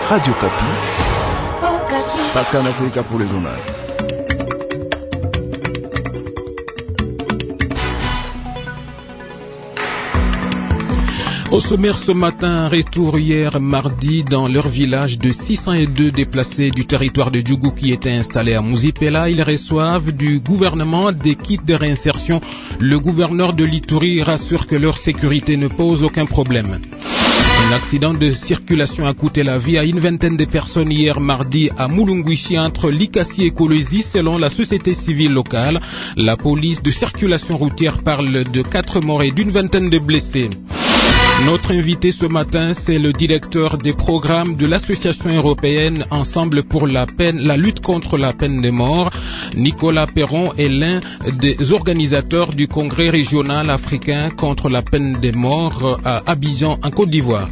Radio Kapi. Pascal Nassirika pour les journaux. Au sommaire ce matin, retour hier mardi dans leur village de 602 déplacés du territoire de Djougou qui étaient installés à Mouzipela. Ils reçoivent du gouvernement des kits de réinsertion. Le gouverneur de l'Ituri rassure que leur sécurité ne pose aucun problème. Un accident de circulation a coûté la vie à une vingtaine de personnes hier mardi à Mulunguishi entre Likasi et Kolwezi selon la société civile locale. La police de circulation routière parle de 4 morts et d'une vingtaine de blessés. Notre invité ce matin, c'est le directeur des programmes de l'association européenne Ensemble pour la lutte contre la peine de mort. Nicolas Perron est l'un des organisateurs du congrès régional africain contre la peine de mort à Abidjan, en Côte d'Ivoire.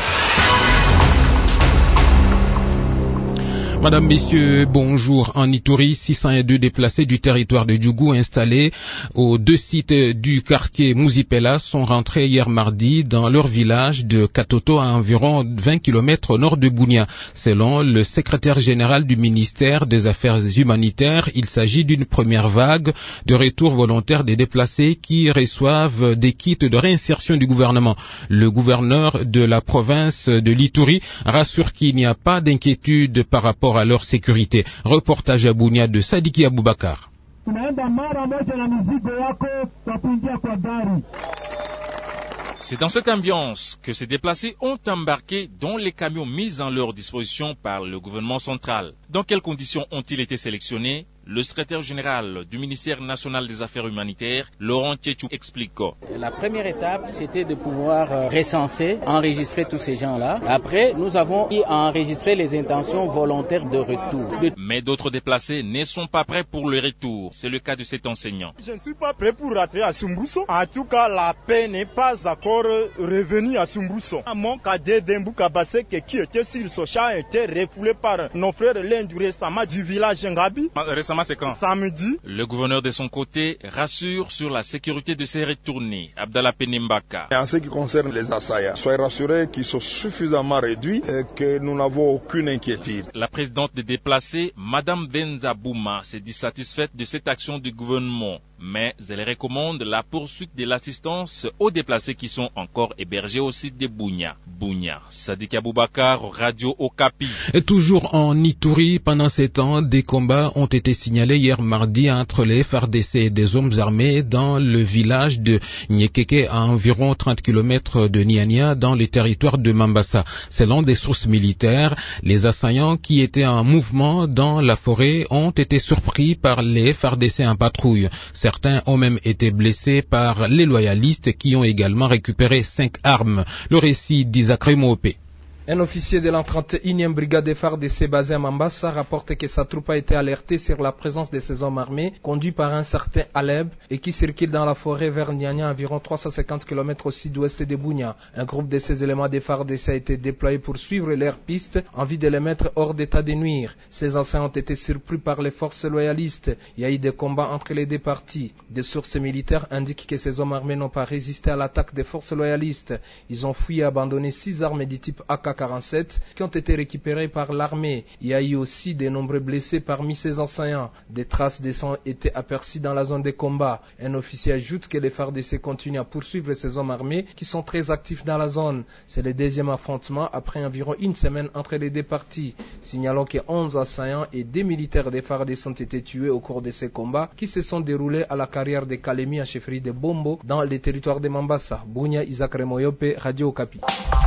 Madame, Messieurs, bonjour. En Ituri, 602 déplacés du territoire de Djougou installés aux 2 sites du quartier Mouzipela sont rentrés hier mardi dans leur village de Katoto à environ 20 km au nord de Bunia. Selon le secrétaire général du ministère des Affaires humanitaires, il s'agit d'une première vague de retour volontaire des déplacés qui reçoivent des kits de réinsertion du gouvernement. Le gouverneur de la province de l'Ituri rassure qu'il n'y a pas d'inquiétude par rapport à leur sécurité. Reportage à Bunia de Sadiki Aboubakar. C'est dans cette ambiance que ces déplacés ont embarqué dans les camions mis à leur disposition par le gouvernement central. Dans quelles conditions ont-ils été sélectionnés? Le secrétaire général du ministère national des Affaires humanitaires, Laurent Tchétchou, explique. La première étape, c'était de pouvoir recenser, enregistrer tous ces gens-là. Après, nous avons enregistré les intentions volontaires de retour. Mais d'autres déplacés ne sont pas prêts pour le retour. C'est le cas de cet enseignant. Je ne suis pas prêt pour rentrer à Sumbrusso. En tout cas, la paix n'est pas encore revenue à Sumbrusso. Mon cadet d'Emboukabassek qui était sur Socha a été refoulé par nos frères l'Inde récemment du village Ngabi. Récemment, c'est quand? Samedi. Le gouverneur de son côté rassure sur la sécurité de ses retournés. Abdallah Penimbaka. En ce qui concerne les assaillants, soyez rassurés qu'ils sont suffisamment réduits et que nous n'avons aucune inquiétude. La présidente des déplacés, Madame Benza Bouma, s'est dit satisfaite de cette action du gouvernement. Mais elle recommande la poursuite de l'assistance aux déplacés qui sont encore hébergés au site de Bunia. Sadiki Aboubakar, Radio Okapi. Et toujours en Ituri, pendant ces temps, des combats ont été signalés hier mardi entre les FARDC et des hommes armés dans le village de Nyekeke à environ 30 km de Niania dans le territoire de Mambasa. Selon des sources militaires, les assaillants qui étaient en mouvement dans la forêt ont été surpris par les FARDC en patrouille. Certains ont même été blessés par les loyalistes qui ont également récupéré 5 armes. Le récit d'Isaac Remopé. Un officier de la 31e brigade des FARDC basé à Mambasa rapporte que sa troupe a été alertée sur la présence de ces hommes armés conduits par un certain Aleb et qui circulent dans la forêt vers Niania environ 350 km au sud-ouest de Bunia. Un groupe de ces éléments des FARDC a été déployé pour suivre leurs pistes en vue de les mettre hors d'état de nuire. Ces anciens ont été surpris par les forces loyalistes. Il y a eu des combats entre les deux parties. Des sources militaires indiquent que ces hommes armés n'ont pas résisté à l'attaque des forces loyalistes. Ils ont fui et abandonné 6 armes du type AK-47 qui ont été récupérées par l'armée. Il y a eu aussi de nombreux blessés parmi ces assaillants. Des traces de sang étaient aperçues dans la zone des combats. Un officier ajoute que les FARDC continuent à poursuivre ces hommes armés qui sont très actifs dans la zone. C'est le deuxième affrontement après environ une semaine entre les deux parties. Signalons que 11 assaillants et 2 militaires des FARDC ont été tués au cours de ces combats qui se sont déroulés à la carrière de Kalemi en chefferie de Bombo dans le territoire de Mambasa. Bunia, Isaac Remoyope, Radio Okapi.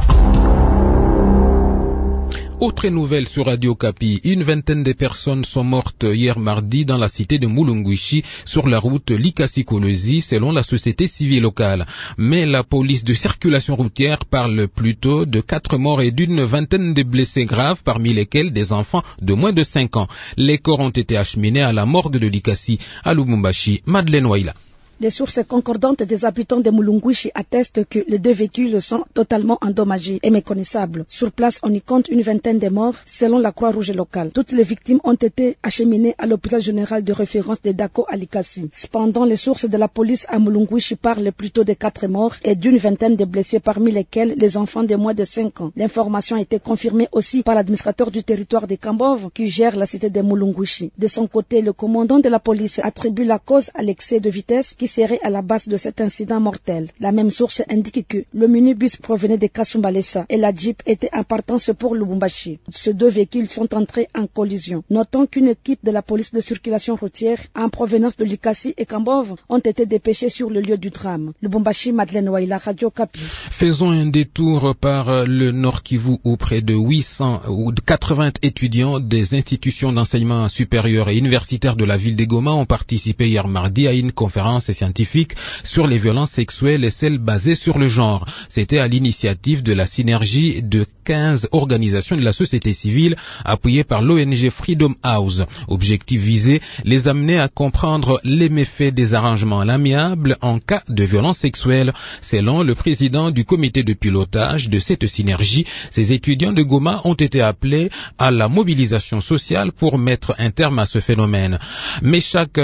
Autre nouvelle sur Radio Okapi, une vingtaine de personnes sont mortes hier mardi dans la cité de Mulunguishi sur la route Likasi-Kolwezi selon la société civile locale. Mais la police de circulation routière parle plutôt de 4 morts et d'une vingtaine de blessés graves parmi lesquels des enfants de moins de 5 ans. Les corps ont été acheminés à la morgue de Likasi à Lubumbashi. Madeleine Waila. Les sources concordantes des habitants de Mulunguishi attestent que les 2 véhicules sont totalement endommagés et méconnaissables. Sur place, on y compte une vingtaine de morts selon la Croix-Rouge locale. Toutes les victimes ont été acheminées à l'hôpital général de référence de Dako à Likasi. Cependant, les sources de la police à Mulunguishi parlent plutôt de 4 morts et d'une vingtaine de blessés, parmi lesquels les enfants de moins de 5 ans. L'information a été confirmée aussi par l'administrateur du territoire de Kambov qui gère la cité de Mulunguishi. De son côté, le commandant de la police attribue la cause à l'excès de vitesse qui serait à la base de cet incident mortel. La même source indique que le minibus provenait de Kasumbalesa et la Jeep était en partance pour Lubumbashi. Ces 2 véhicules sont entrés en collision. Notons qu'une équipe de la police de circulation routière en provenance de Likasi et Kambov ont été dépêchés sur le lieu du drame. Lubumbashi, Madeleine Waila, Radio Kapi. Faisons un détour par le Nord Kivu où près de 800 ou 80 étudiants des institutions d'enseignement supérieur et universitaire de la ville de Goma ont participé hier mardi à une conférence scientifique sur les violences sexuelles et celles basées sur le genre. C'était à l'initiative de la synergie de 15 organisations de la société civile appuyées par l'ONG Freedom House. Objectif visé, les amener à comprendre les méfaits des arrangements à l'amiable en cas de violence sexuelle. Selon le président du comité de pilotage de cette synergie, ces étudiants de Goma ont été appelés à la mobilisation sociale pour mettre un terme à ce phénomène. Meshak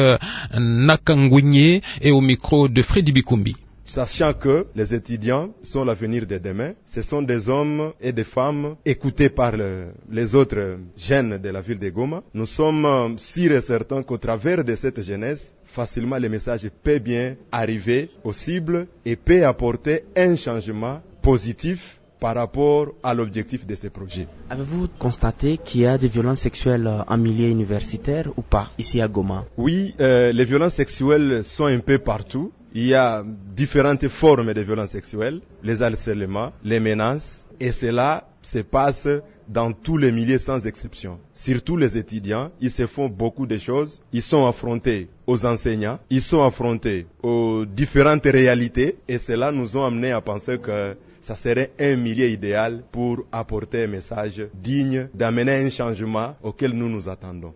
Nakangwinye est au micro de Freddy Bikumbi. Sachant que les étudiants sont l'avenir de demain, ce sont des hommes et des femmes écoutés par les autres jeunes de la ville de Goma. Nous sommes sûrs et certains qu'au travers de cette jeunesse, facilement le message peut bien arriver aux cibles et peut apporter un changement positif par rapport à l'objectif de ce projet. Avez-vous constaté qu'il y a des violences sexuelles en milieu universitaire ou pas, ici à Goma? Oui, les violences sexuelles sont un peu partout. Il y a différentes formes de violences sexuelles, les harcèlements, les menaces, et cela se passe dans tous les milieux sans exception. Surtout les étudiants, ils se font beaucoup de choses. Ils sont affrontés aux enseignants, ils sont affrontés aux différentes réalités, et cela nous a amené à penser que ça serait un milieu idéal pour apporter un message digne d'amener un changement auquel nous nous attendons.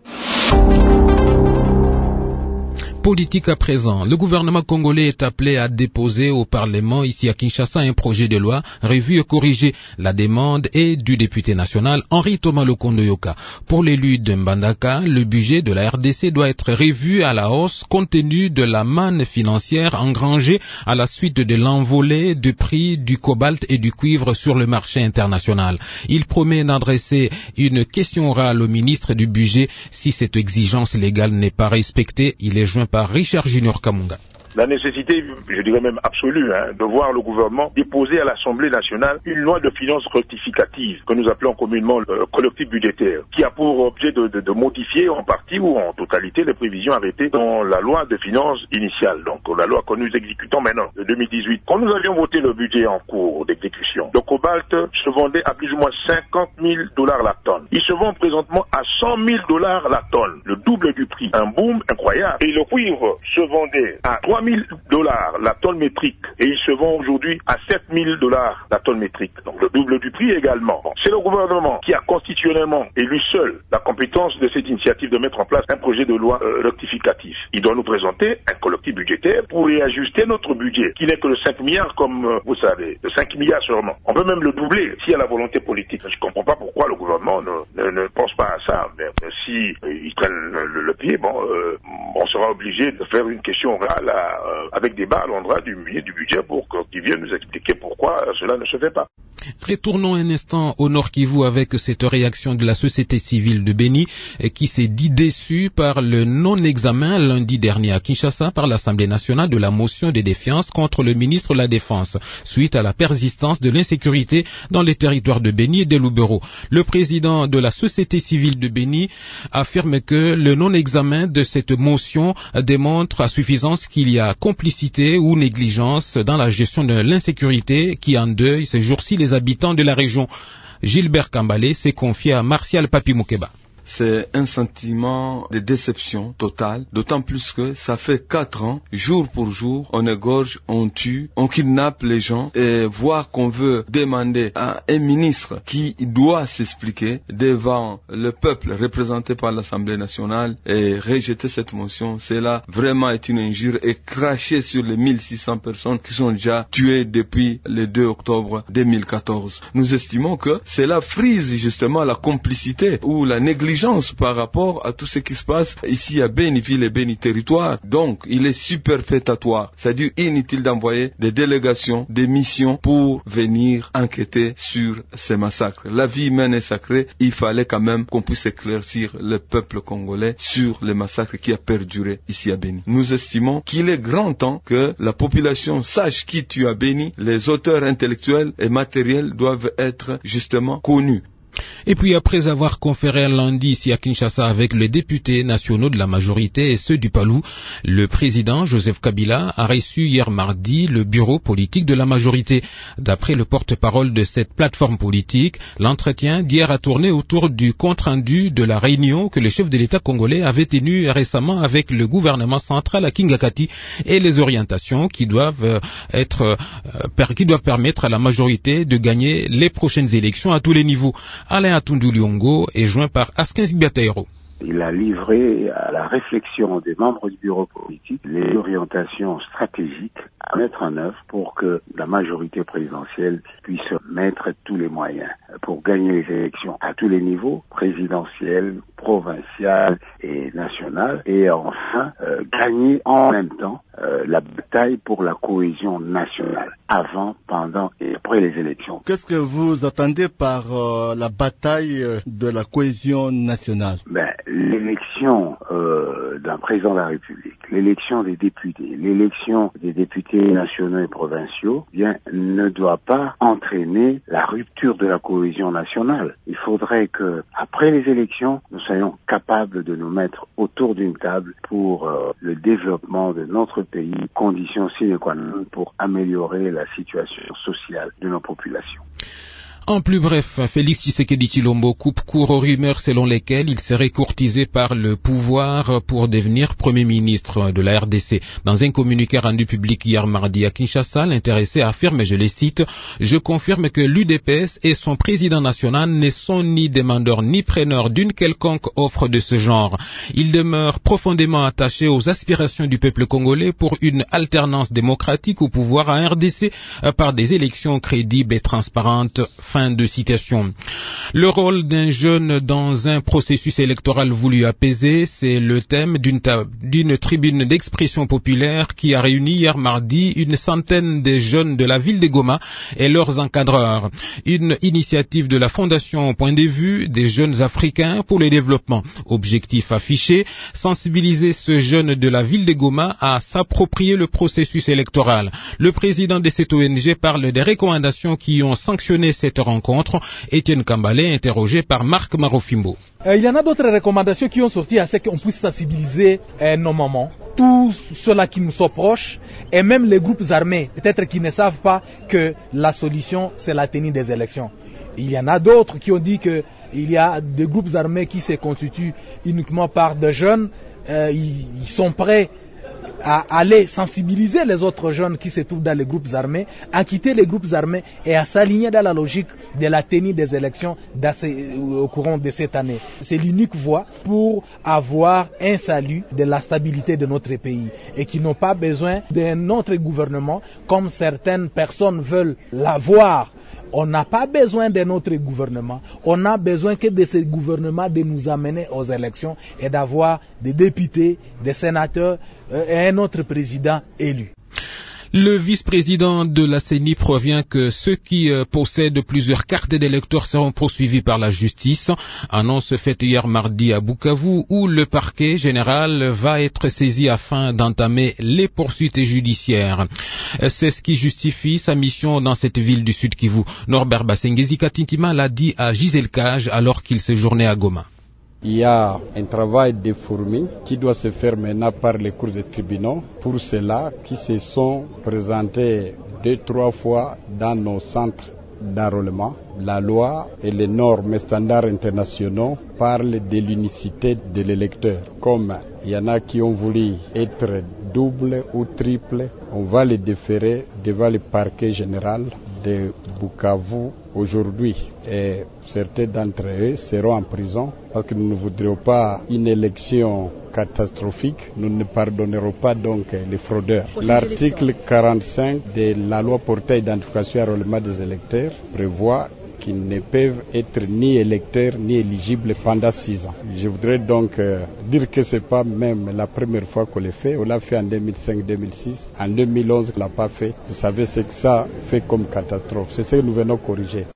Politique à présent. Le gouvernement congolais est appelé à déposer au Parlement ici à Kinshasa un projet de loi revu et corrigé. La demande est du député national Henri Thomas Lokondo Yoka. Pour l'élu de Mbandaka, le budget de la RDC doit être revu à la hausse compte tenu de la manne financière engrangée à la suite de l'envolée du prix du cobalt et du cuivre sur le marché international. Il promet d'adresser une question orale au ministre du budget si cette exigence légale n'est pas respectée. Il est joint par Richard Junior Kamunga. La nécessité, je dirais même absolue, de voir le gouvernement déposer à l'Assemblée nationale une loi de finances rectificative, que nous appelons communément le collectif budgétaire, qui a pour objet de modifier en partie ou en totalité les prévisions arrêtées dans la loi de finances initiale, donc la loi que nous exécutons maintenant, de 2018. Quand nous avions voté le budget en cours d'exécution, le cobalt se vendait à plus ou moins $50,000 la tonne. Il se vend présentement à $100,000 la tonne, le double du prix. Un boom incroyable. Et le cuivre se vendait à $3,000 la tonne métrique et il se vend aujourd'hui à $7,000 la tonne métrique. Donc le double du prix également. Bon, c'est le gouvernement qui a constitutionnellement élu seul la compétence de cette initiative de mettre en place un projet de loi rectificatif. Il doit nous présenter un collectif budgétaire pour réajuster notre budget qui n'est que de 5 milliards comme vous savez, de 5 milliards seulement. On peut même le doubler s'il y a la volonté politique. Je ne comprends pas pourquoi le gouvernement ne pense pas à ça. Mais si ils prennent le pied, on sera obligé de faire une question orale avec débat à l'endroit du ministre du budget pour qu'il vienne nous expliquer pourquoi cela ne se fait pas. Retournons un instant au Nord Kivu avec cette réaction de la société civile de Béni qui s'est dit déçue par le non-examen lundi dernier à Kinshasa par l'Assemblée nationale de la motion de défiance contre le ministre de la Défense suite à la persistance de l'insécurité dans les territoires de Béni et de Lubero. Le président de la société civile de Béni affirme que le non-examen de cette motion démontre à suffisance qu'il y a complicité ou négligence dans la gestion de l'insécurité qui endeuille ces jours-ci les habitants de la région. Gilbert Kambalé s'est confié à Martial Papi Moukeba. c'est un sentiment de déception totale, d'autant plus que ça fait 4 ans, jour pour jour, on égorge, on tue, on kidnappe les gens, et voir qu'on veut demander à un ministre qui doit s'expliquer devant le peuple représenté par l'Assemblée nationale et rejeter cette motion, cela vraiment est une injure et cracher sur les 1600 personnes qui sont déjà tuées depuis le 2 octobre 2014. Nous estimons que cela frise justement la complicité ou la négligence par rapport à tout ce qui se passe ici à Béni-Ville et Béni-Territoire. Donc, il est superfétatoire, c'est-à-dire inutile d'envoyer des délégations, des missions pour venir enquêter sur ces massacres. La vie humaine est sacrée, il fallait quand même qu'on puisse éclaircir le peuple congolais sur les massacres qui a perduré ici à Béni. Nous estimons qu'il est grand temps que la population sache qui tue à Béni. Les auteurs intellectuels et matériels doivent être justement connus. Et puis après avoir conféré lundi ici à Kinshasa avec les députés nationaux de la majorité et ceux du Palou, le président Joseph Kabila a reçu hier mardi le bureau politique de la majorité. D'après le porte-parole de cette plateforme politique, l'entretien d'hier a tourné autour du compte-rendu de la réunion que le chef de l'État congolais avait tenue récemment avec le gouvernement central à Kingakati et les orientations qui doivent permettre à la majorité de gagner les prochaines élections à tous les niveaux. Alain Atundu Liongo est joint par Askin Zbiataero. Il a livré à la réflexion des membres du bureau politique les orientations stratégiques à mettre en œuvre pour que la majorité présidentielle puisse mettre tous les moyens pour gagner les élections à tous les niveaux, présidentielles, provinciales et nationales, et enfin gagner en même temps la bataille pour la cohésion nationale avant, pendant et après les élections. Qu'est-ce que vous attendez par la bataille de la cohésion nationale? L'élection d'un président de la République, l'élection des députés, l'élection des députés nationaux et provinciaux, ne doit pas entraîner la rupture de la cohésion nationale. Il faudrait que, après les élections, nous soyons capables de nous mettre autour d'une table pour le développement de notre pays, condition sine qua non pour améliorer la situation sociale de nos populations. En plus bref, Félix Tshisekedi Tshilombo coupe court aux rumeurs selon lesquelles il serait courtisé par le pouvoir pour devenir Premier ministre de la RDC. Dans un communiqué rendu public hier mardi à Kinshasa, l'intéressé affirme, et je les cite, « Je confirme que l'UDPS et son président national ne sont ni demandeurs ni preneurs d'une quelconque offre de ce genre. Ils demeurent profondément attachés aux aspirations du peuple congolais pour une alternance démocratique au pouvoir à RDC par des élections crédibles et transparentes. » Fin de citation. Le rôle d'un jeune dans un processus électoral voulu apaiser, c'est le thème d'une tribune d'expression populaire qui a réuni hier mardi une centaine de jeunes de la ville de Goma et leurs encadreurs. Une initiative de la Fondation Point de Vue des jeunes africains pour le développement. Objectif affiché, sensibiliser ce jeune de la ville de Goma à s'approprier le processus électoral. Le président de cette ONG parle des recommandations qui ont sanctionné cette rencontre. Étienne Kambalé, interrogé par Marc Marofimbo. Il y en a d'autres recommandations qui ont sorti à ce qu'on puisse sensibiliser nos mamans, tous ceux-là qui nous sont proches, et même les groupes armés, peut-être qui ne savent pas que la solution, c'est la tenue des élections. Il y en a d'autres qui ont dit qu'il y a des groupes armés qui se constituent uniquement par des jeunes, ils sont prêts à aller sensibiliser les autres jeunes qui se trouvent dans les groupes armés, à quitter les groupes armés et à s'aligner dans la logique de la tenue des élections au courant de cette année. C'est l'unique voie pour avoir un salut de la stabilité de notre pays et qui n'ont pas besoin d'un autre gouvernement comme certaines personnes veulent l'avoir. On n'a pas besoin de notre gouvernement, on a besoin que de ce gouvernement de nous amener aux élections et d'avoir des députés, des sénateurs et un autre président élu. Le vice-président de la CENI prévient que ceux qui possèdent plusieurs cartes d'électeurs seront poursuivis par la justice. Annonce faite hier mardi à Bukavu où le parquet général va être saisi afin d'entamer les poursuites judiciaires. C'est ce qui justifie sa mission dans cette ville du Sud Kivu. Norbert Basengezi Katintima l'a dit à Gisèle Cage alors qu'il séjournait à Goma. Il y a un travail de fourmi qui doit se faire maintenant par les cours des tribunaux. Pour cela, qui se sont présentés 2-3 fois dans nos centres d'enrôlement. La loi et les normes et standards internationaux parlent de l'unicité de l'électeur. Comme il y en a qui ont voulu être double ou triple, on va les déférer devant le parquet général de Bukavu aujourd'hui. Et certains d'entre eux seront en prison parce que nous ne voudrions pas une élection catastrophique. Nous ne pardonnerons pas donc les fraudeurs. L'article 45 de la loi portant identification et enrôlement des électeurs prévoit qu'ils ne peuvent être ni électeurs ni éligibles pendant 6 ans. Je voudrais donc dire que ce n'est pas même la première fois qu'on le fait. On l'a fait en 2005-2006. En 2011, on ne l'a pas fait. Vous savez ce que ça fait comme catastrophe. C'est ce que nous venons corriger.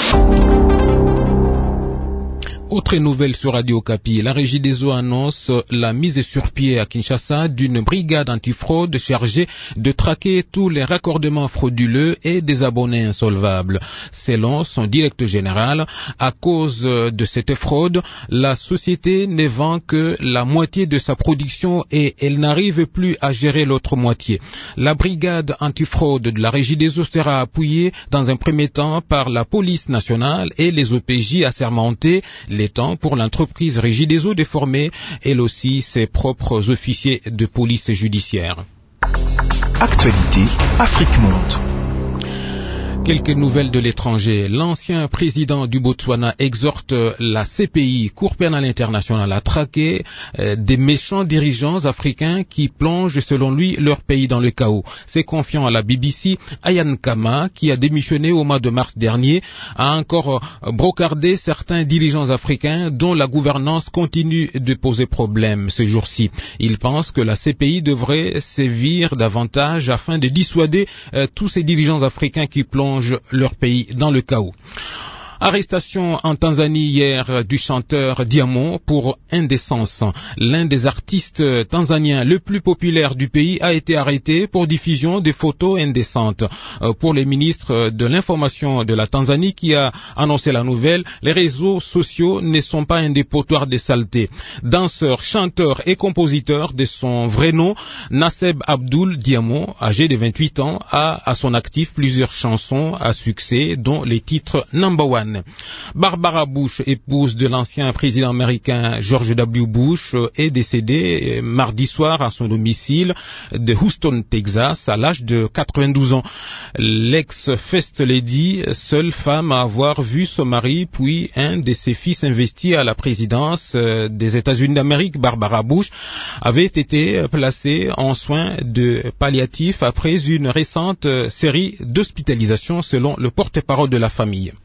Autre nouvelle sur Radio Okapi, la Régie des eaux annonce la mise sur pied à Kinshasa d'une brigade antifraude chargée de traquer tous les raccordements frauduleux et des abonnés insolvables. Selon son directeur général, à cause de cette fraude, la société ne vend que la moitié de sa production et elle n'arrive plus à gérer l'autre moitié. La brigade antifraude de la Régie des eaux sera appuyée dans un premier temps par la police nationale et les OPJ assermentés, temps pour l'entreprise Régie des eaux de former, elle aussi, ses propres officiers de police judiciaire. Actualité, Afrique Monde. Quelques nouvelles de l'étranger. L'ancien président du Botswana exhorte la CPI, Cour pénale internationale, à traquer des méchants dirigeants africains qui plongent, selon lui, leur pays dans le chaos. C'est confiant à la BBC, Ayan Kama, qui a démissionné au mois de mars dernier, a encore brocardé certains dirigeants africains dont la gouvernance continue de poser problème ce jour-ci. Il pense que la CPI devrait sévir davantage afin de dissuader tous ces dirigeants africains qui plongent leur pays dans le chaos. Arrestation en Tanzanie hier du chanteur Diamond pour indécence. L'un des artistes tanzaniens le plus populaire du pays a été arrêté pour diffusion de photos indécentes. Pour le ministre de l'Information de la Tanzanie qui a annoncé la nouvelle, les réseaux sociaux ne sont pas un dépotoir de saleté. Danseur, chanteur et compositeur de son vrai nom, Nasseb Abdul Diamond, âgé de 28 ans, a à son actif plusieurs chansons à succès, dont les titres Number One. Barbara Bush, épouse de l'ancien président américain George W. Bush, est décédée mardi soir à son domicile de Houston, Texas, à l'âge de 92 ans. L'ex-First Lady, seule femme à avoir vu son mari puis un de ses fils investi à la présidence des États-Unis d'Amérique, Barbara Bush, avait été placée en soins de palliatifs après une récente série d'hospitalisations selon le porte-parole de la famille.